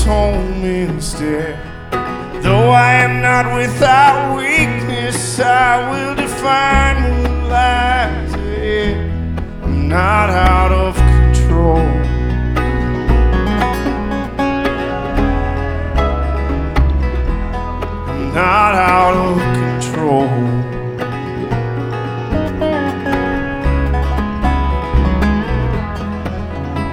home instead. Though I am not without weakness, I will define